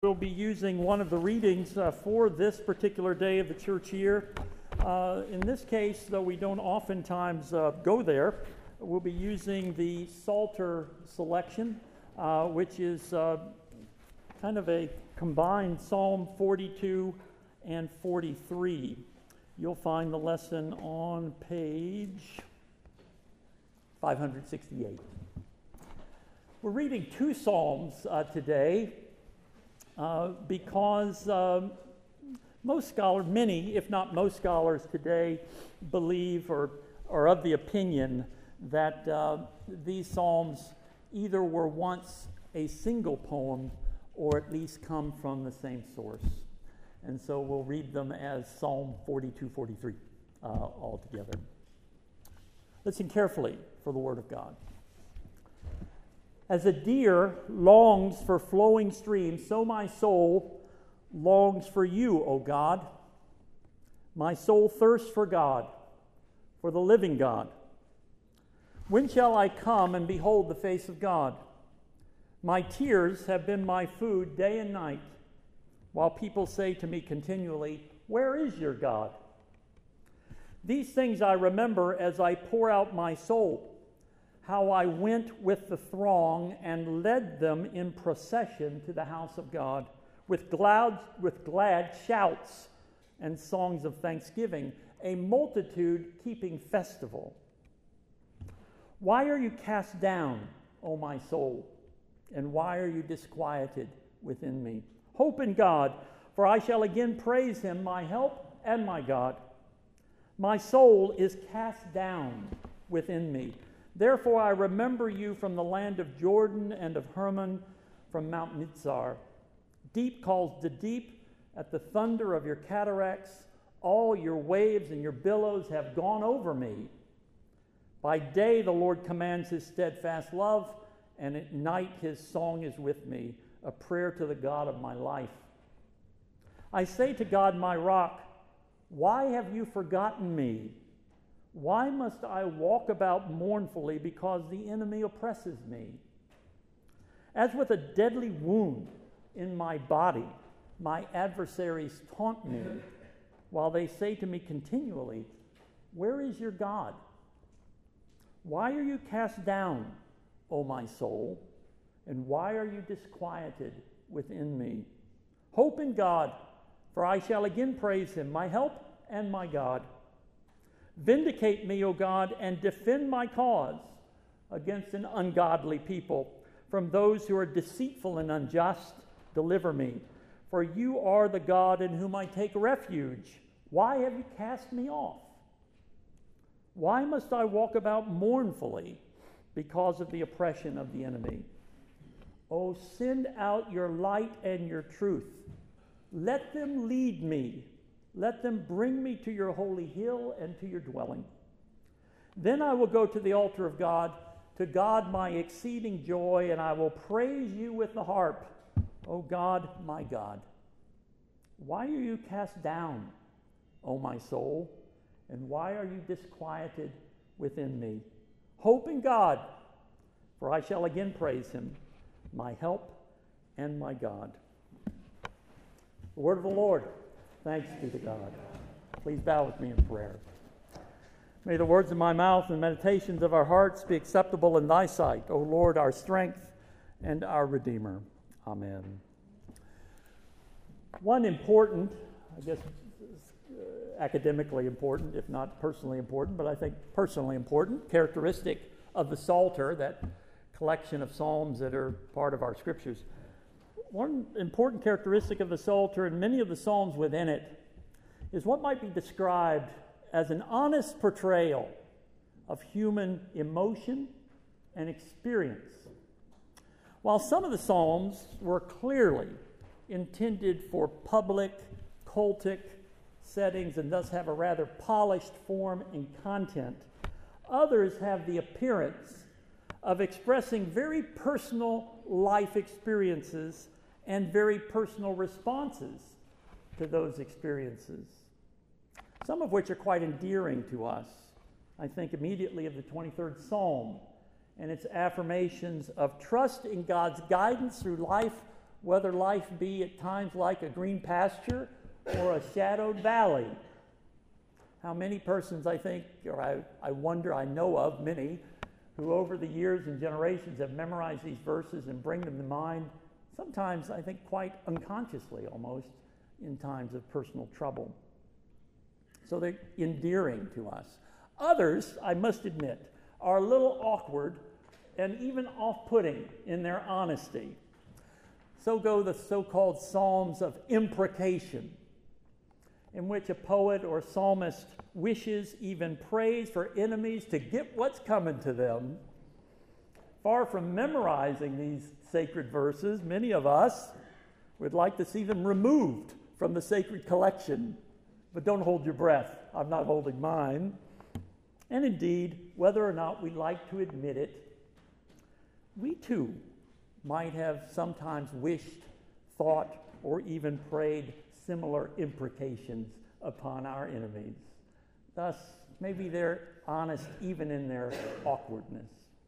We'll be using one of the readings for this particular day of the church year. In this case, though we don't oftentimes go there, we'll be using the Psalter selection, which is kind of a combined Psalm 42 and 43. You'll find the lesson on page 568. We're reading two Psalms today. Because most scholars, many, if not most scholars today, believe or are of the opinion that these Psalms either were once a single poem or at least come from the same source. And so we'll read them as Psalm 42, 43 all together. Listen carefully for the Word of God. As a deer longs for flowing streams, so my soul longs for you, O God. My soul thirsts for God, for the living God. When shall I come and behold the face of God? My tears have been my food day and night, while people say to me continually, "Where is your God?" These things I remember as I pour out my soul, how I went with the throng and led them in procession to the house of God with glad shouts and songs of thanksgiving, a multitude keeping festival. Why are you cast down, O my soul? And why are you disquieted within me? Hope in God, for I shall again praise him, my help and my God. My soul is cast down within me. Therefore I remember you from the land of Jordan and of Hermon, from Mount Mizar. Deep calls to deep at the thunder of your cataracts. All your waves and your billows have gone over me. By day the Lord commands his steadfast love, and at night his song is with me, a prayer to the God of my life. I say to God, my rock, why have you forgotten me? Why must I walk about mournfully because the enemy oppresses me? As with a deadly wound in my body, my adversaries taunt me, while they say to me continually, "Where is your God?" Why are you cast down, O my soul? And why are you disquieted within me? Hope in God, for I shall again praise him, my help and my God. Vindicate me, O God, and defend my cause against an ungodly people. From those who are deceitful and unjust, deliver me. For you are the God in whom I take refuge. Why have you cast me off? Why must I walk about mournfully because of the oppression of the enemy? O send out your light and your truth. Let them lead me. Let them bring me to your holy hill and to your dwelling. Then I will go to the altar of God, to God my exceeding joy, and I will praise you with the harp, O God, my God. Why are you cast down, O my soul? And why are you disquieted within me? Hope in God, for I shall again praise him, my help and my God. The word of the Lord. Thanks be to God. Please bow with me in prayer. May the words of my mouth and meditations of our hearts be acceptable in thy sight, O Lord, our strength and our Redeemer. Amen. One important, I guess academically important, if not personally important, but I think personally important, characteristic of the Psalter, that collection of psalms that are part of our scriptures. One important characteristic of the Psalter and many of the psalms within it is what might be described as an honest portrayal of human emotion and experience. While some of the psalms were clearly intended for public, cultic settings and thus have a rather polished form and content, others have the appearance of expressing very personal life experiences and very personal responses to those experiences, some of which are quite endearing to us. I think immediately of the 23rd Psalm and its affirmations of trust in God's guidance through life whether life be at times like a green pasture or a shadowed valley. How many persons I think, or I wonder, I know of many, who over the years and generations have memorized these verses and bring them to mind, sometimes I think quite unconsciously almost, in times of personal trouble. So they're endearing to us. Others, I must admit, are a little awkward and even off-putting in their honesty. So go the so-called Psalms of imprecation, in which a poet or psalmist wishes, even prays for enemies to get what's coming to them. Far from memorizing these sacred verses, many of us would like to see them removed from the sacred collection. But don't hold your breath. I'm not holding mine. And indeed, whether or not we like to admit it, we too might have sometimes wished, thought, or even prayed similar imprecations upon our enemies. Thus, maybe they're honest even in their awkwardness.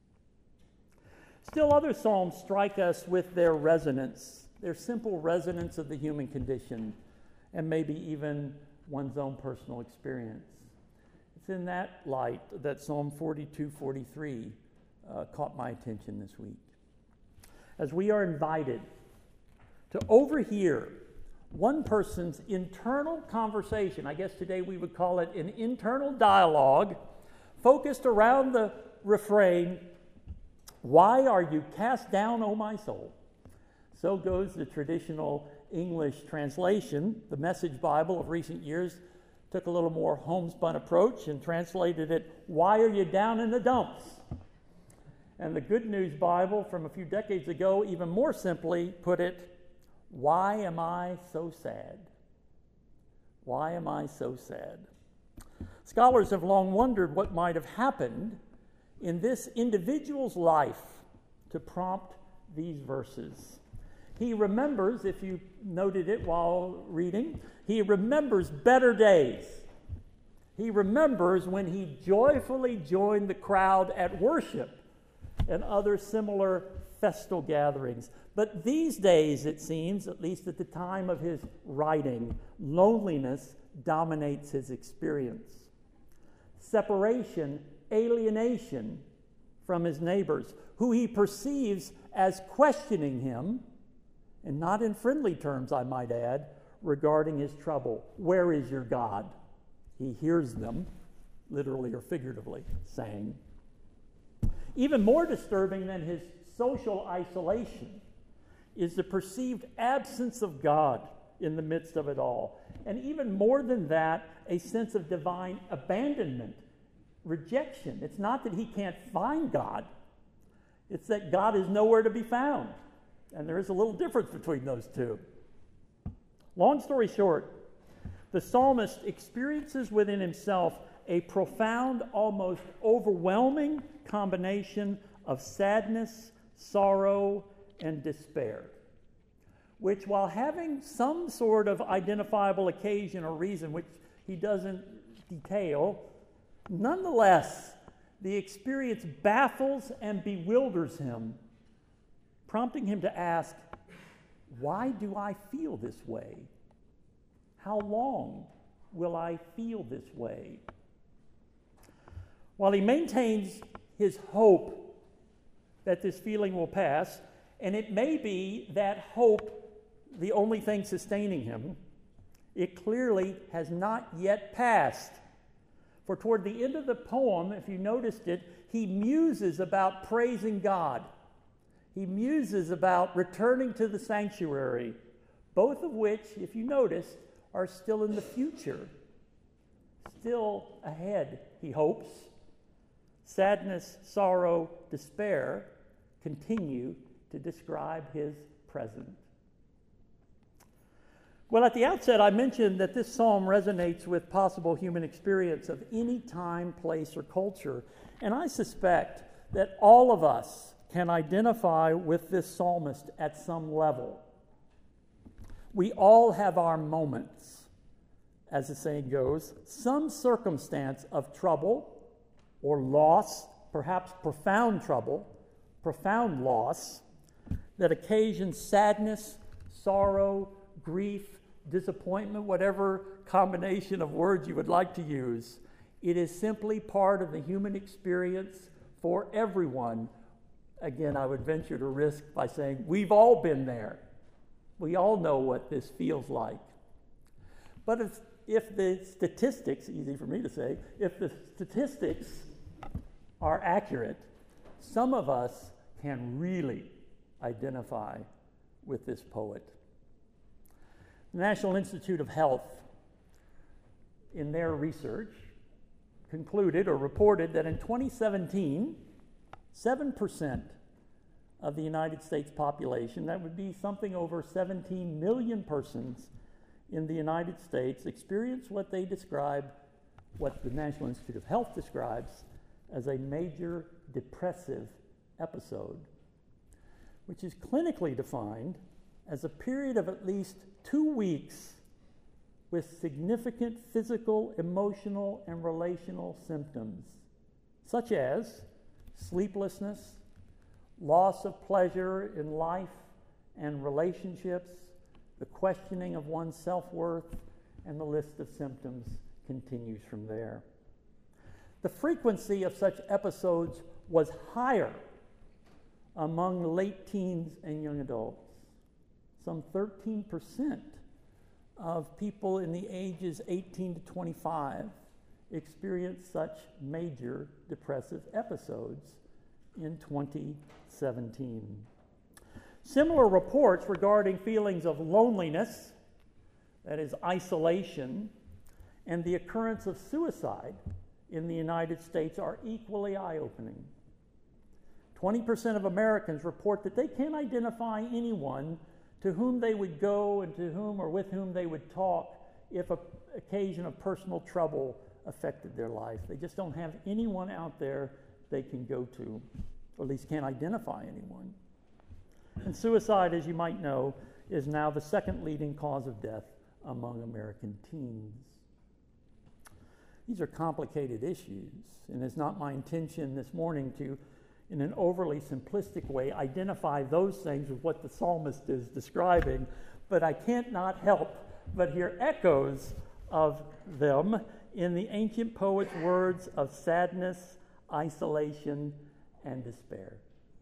Still, other psalms strike us with their resonance, their simple resonance of the human condition, and maybe even one's own personal experience. It's in that light that Psalm 42:43 caught my attention this week. As we are invited to overhear one person's internal conversation, I guess today we would call it an internal dialogue, focused around the refrain, "Why are you cast down, O my soul?" So goes the traditional English translation. The Message Bible of recent years took a little more homespun approach and translated it, "Why are you down in the dumps?" And the Good News Bible from a few decades ago even more simply put it, "Why am I so sad? Why am I so sad?" Scholars have long wondered what might have happened in this individual's life to prompt these verses. He remembers, if you noted it while reading, he remembers better days. He remembers when he joyfully joined the crowd at worship and other similar festal gatherings. But these days, it seems, at least at the time of his writing, loneliness dominates his experience. Separation, alienation from his neighbors, who he perceives as questioning him, and not in friendly terms, I might add, regarding his trouble. "Where is your God?" He hears them, literally or figuratively, saying. Even more disturbing than his social isolation is the perceived absence of God in the midst of it all. And even more than that, a sense of divine abandonment, rejection. It's not that he can't find God, it's that God is nowhere to be found. And there is a little difference between those two. Long story short, the psalmist experiences within himself a profound, almost overwhelming combination of sadness, sorrow, and despair, which, while having some sort of identifiable occasion or reason, which he doesn't detail, nonetheless, the experience baffles and bewilders him, prompting him to ask, "Why do I feel this way? How long will I feel this way?" While he maintains his hope that this feeling will pass, and it may be that hope the only thing sustaining him, it clearly has not yet passed. For toward the end of the poem, if you noticed it, he muses about praising God. He muses about returning to the sanctuary, both of which, if you noticed, are still in the future, still ahead, he hopes. Sadness, sorrow, despair continue to describe his present. Well, at the outset, I mentioned that this psalm resonates with possible human experience of any time, place, or culture. And I suspect that all of us can identify with this psalmist at some level. We all have our moments, as the saying goes, some circumstance of trouble or loss, perhaps profound trouble, profound loss, that occasions sadness sorrow, grief, disappointment, whatever combination of words you would like to use. It is simply part of the human experience for everyone. Again, I would venture to risk by saying we've all been there. We all know what this feels like. But if the statistics, easy for me to say, if the statistics are accurate, some of us can really identify with this poet. The National Institute of Health, in their research, concluded or reported that in 2017, 7% of the United States population, that would be something over 17 million persons in the United States, experienced what they describe, what the National Institute of Health describes as a major depressive episode, which is clinically defined as a period of at least 2 weeks with significant physical, emotional, and relational symptoms, such as sleeplessness, loss of pleasure in life and relationships, the questioning of one's self-worth, and the list of symptoms continues from there. The frequency of such episodes was higher among late teens and young adults. Some 13% of people in the ages 18 to 25 experienced such major depressive episodes in 2017. Similar reports regarding feelings of loneliness, that is isolation, and the occurrence of suicide in the United States are equally eye-opening. 20% of Americans report that they can't identify anyone to whom they would go and to whom or with whom they would talk if an occasion of personal trouble affected their life. They just don't have anyone out there they can go to, or at least can't identify anyone. And suicide, as you might know, is now the second leading cause of death among American teens. These are complicated issues, and it's not my intention this morning to, in an overly simplistic way, identify those things with what the psalmist is describing, but I can't not help but hear echoes of them in the ancient poet's words of sadness, isolation, and despair.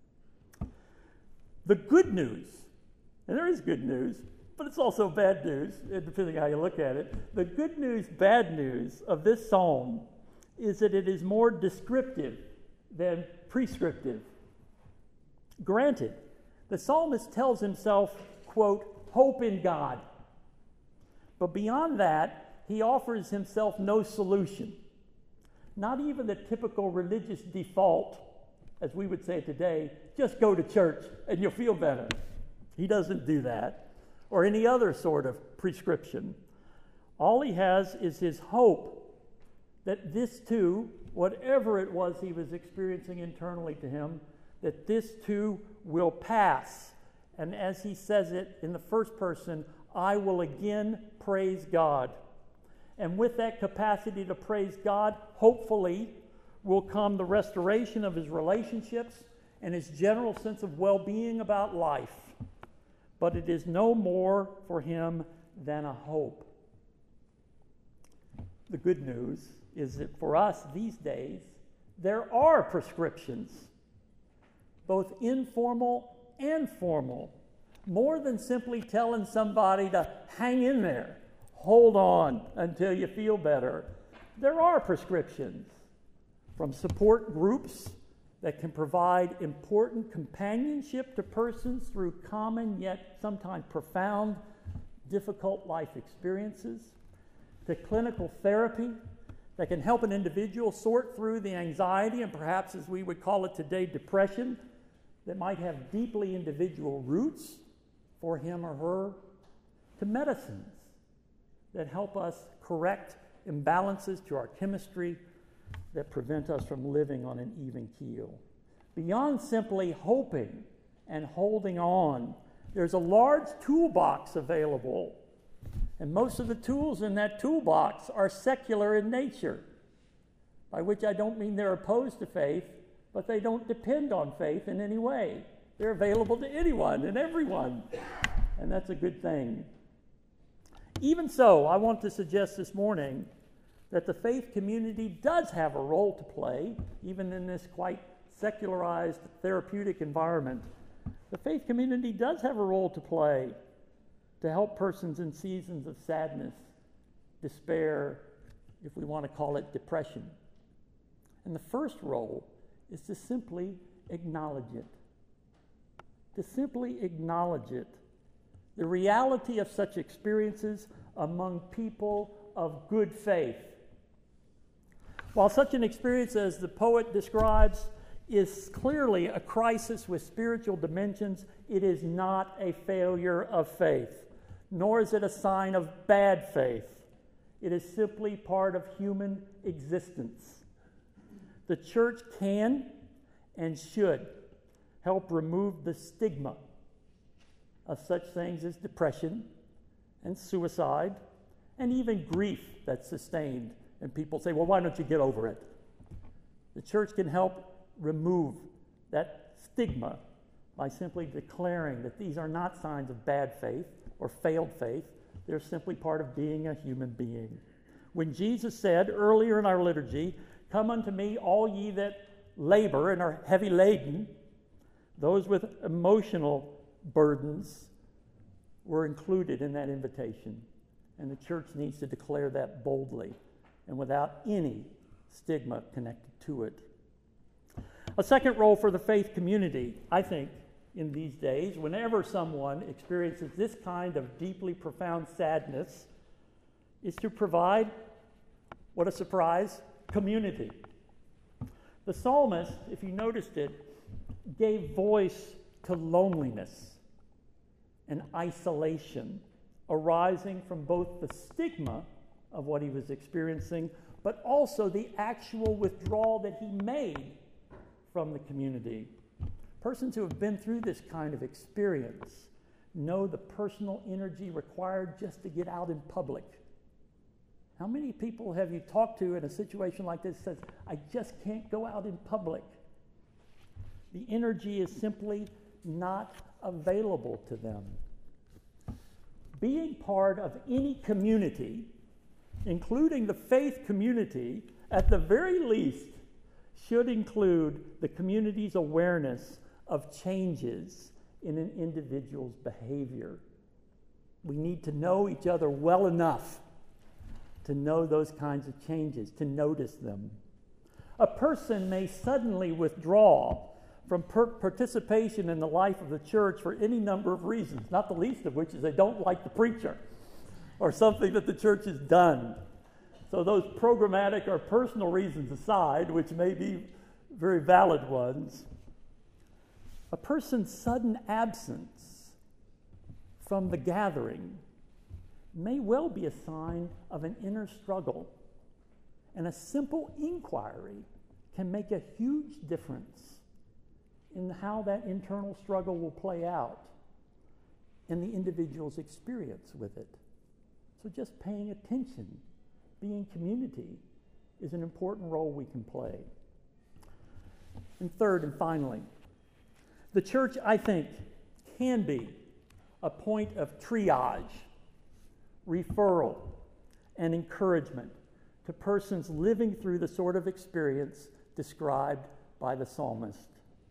The good news, and there is good news, but it's also bad news, depending how you look at it. The good news, bad news of this psalm is that it is more descriptive than prescriptive. Granted, the psalmist tells himself, quote, hope in God. But beyond that, he offers himself no solution. Not even the typical religious default, as we would say today, just go to church and you'll feel better. He doesn't do that, or any other sort of prescription. All he has is his hope that this too, whatever it was he was experiencing internally to him, that this too will pass. And as he says it in the first person, I will again praise God. And with that capacity to praise God, hopefully will come the restoration of his relationships and his general sense of well-being about life. But it is no more for him than a hope. The good news is that for us these days, there are prescriptions, both informal and formal, more than simply telling somebody to hang in there, hold on until you feel better. There are prescriptions from support groups that can provide important companionship to persons through common yet sometimes profound, difficult life experiences, to clinical therapy that can help an individual sort through the anxiety and perhaps, as we would call it today, depression that might have deeply individual roots for him or her, to medicines that help us correct imbalances to our chemistry that prevent us from living on an even keel. Beyond simply hoping and holding on, there's a large toolbox available. And most of the tools in that toolbox are secular in nature, by which I don't mean they're opposed to faith, but they don't depend on faith in any way. They're available to anyone and everyone. and that's a good thing. Even so, I want to suggest this morning that the faith community does have a role to play, even in this quite secularized therapeutic environment. The faith community does have a role to play to help persons in seasons of sadness, despair, if we want to call it depression. And the first role is to simply acknowledge it. To simply acknowledge it. The reality of such experiences among people of good faith. While such an experience as the poet describes is clearly a crisis with spiritual dimensions, it is not a failure of faith, nor is it a sign of bad faith. It is simply part of human existence. The church can and should help remove the stigma of such things as depression and suicide and even grief that's sustained. And people say, well, why don't you get over it? The church can help remove that stigma by simply declaring that these are not signs of bad faith or failed faith. They're simply part of being a human being. When Jesus said earlier in our liturgy, "Come unto me, all ye that labor and are heavy laden," those with emotional burdens were included in that invitation. And the church needs to declare that boldly and without any stigma connected to it. A second role for the faith community, I think, in these days, whenever someone experiences this kind of deeply profound sadness, is to provide, what a surprise, community. The psalmist, if you noticed it, gave voice to loneliness and isolation arising from both the stigma of what he was experiencing, but also the actual withdrawal that he made from the community. Persons who have been through this kind of experience know the personal energy required just to get out in public. How many people have you talked to in a situation like this that says, I just can't go out in public? The energy is simply not available to them. Being part of any community, including the faith community, at the very least, should include the community's awareness of changes in an individual's behavior. We need to know each other well enough to know those kinds of changes, to notice them. A person may suddenly withdraw from participation in the life of the church for any number of reasons, not the least of which is they don't like the preacher or something that the church has done. So those programmatic or personal reasons aside, which may be very valid ones, a person's sudden absence from the gathering may well be a sign of an inner struggle. And a simple inquiry can make a huge difference in how that internal struggle will play out and the individual's experience with it. So just paying attention, being community, is an important role we can play. And third and finally, the church, I think, can be a point of triage, referral, and encouragement to persons living through the sort of experience described by the psalmist.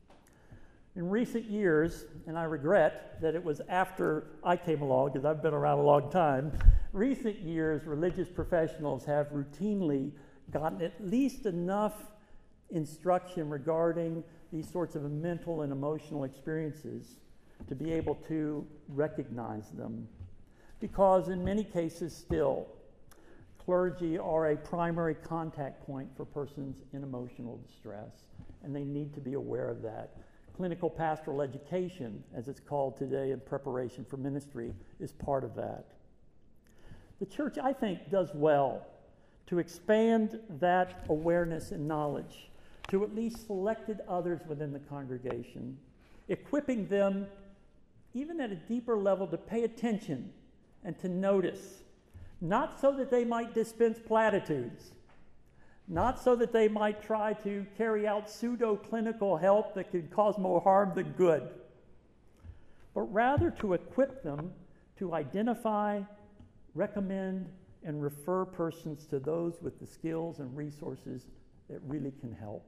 In recent years, and I regret that it was after I came along, because I've been around a long time, recent years religious professionals have routinely gotten at least enough instruction regarding these sorts of mental and emotional experiences to be able to recognize them. Because in many cases still, clergy are a primary contact point for persons in emotional distress, and they need to be aware of that. Clinical pastoral education, as it's called today in preparation for ministry, is part of that. The church, I think, does well to expand that awareness and knowledge to at least selected others within the congregation, equipping them, even at a deeper level, to pay attention and to notice, not so that they might dispense platitudes, not so that they might try to carry out pseudo-clinical help that could cause more harm than good, but rather to equip them to identify, recommend, and refer persons to those with the skills and resources that really can help.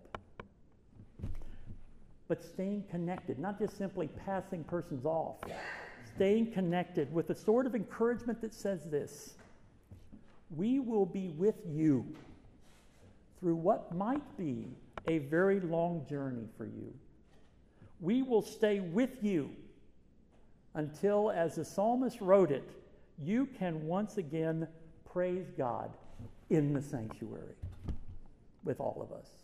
But staying connected, not just simply passing persons off, staying connected with the sort of encouragement that says this: we will be with you through what might be a very long journey for you. We will stay with you until, as the psalmist wrote it, you can once again praise God in the sanctuary with all of us.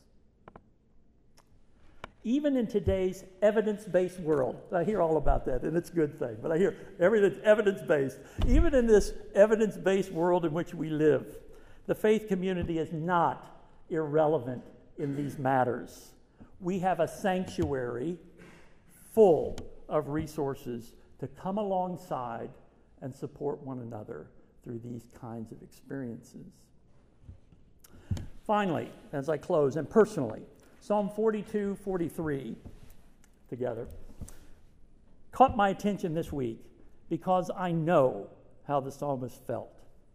Even in today's evidence-based world, I hear all about that, and it's a good thing, but I hear everything's evidence-based. Even in this evidence-based world in which we live, the faith community is not irrelevant in these matters. We have a sanctuary full of resources to come alongside and support one another through these kinds of experiences. Finally, as I close, and personally, Psalm 42-43 together caught my attention this week because I know how the psalmist felt.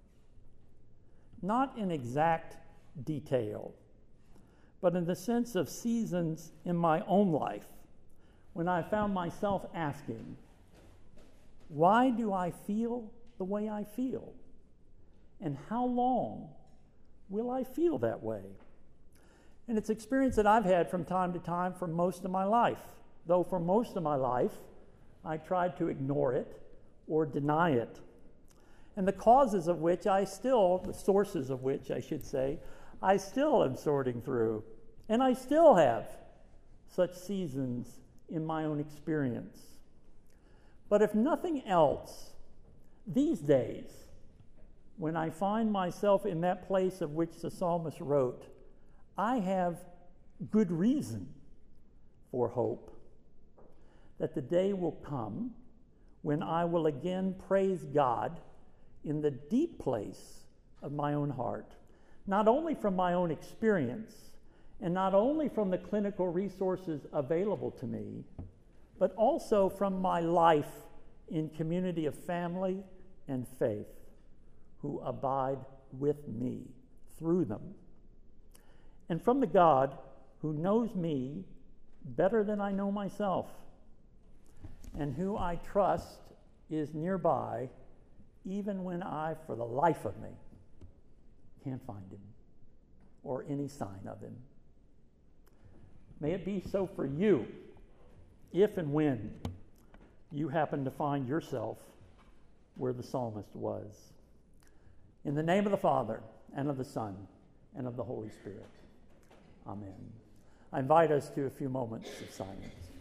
Not in exact detail, but in the sense of seasons in my own life when I found myself asking, why do I feel the way I feel? And how long will I feel that way? And it's experience that I've had from time to time for most of my life, though for most of my life I tried to ignore it or deny it. And the causes of which the sources of which I should say, I still am sorting through. And I still have such seasons in my own experience. But if nothing else, these days, when I find myself in that place of which the psalmist wrote, I have good reason for hope that the day will come when I will again praise God in the deep place of my own heart, not only from my own experience and not only from the clinical resources available to me, but also from my life in community of family and faith who abide with me through them. And from the God who knows me better than I know myself, and who I trust is nearby even when I, for the life of me, can't find him or any sign of him. May it be so for you if and when you happen to find yourself where the psalmist was. In the name of the Father, and of the Son, and of the Holy Spirit. Amen. I invite us to a few moments of silence.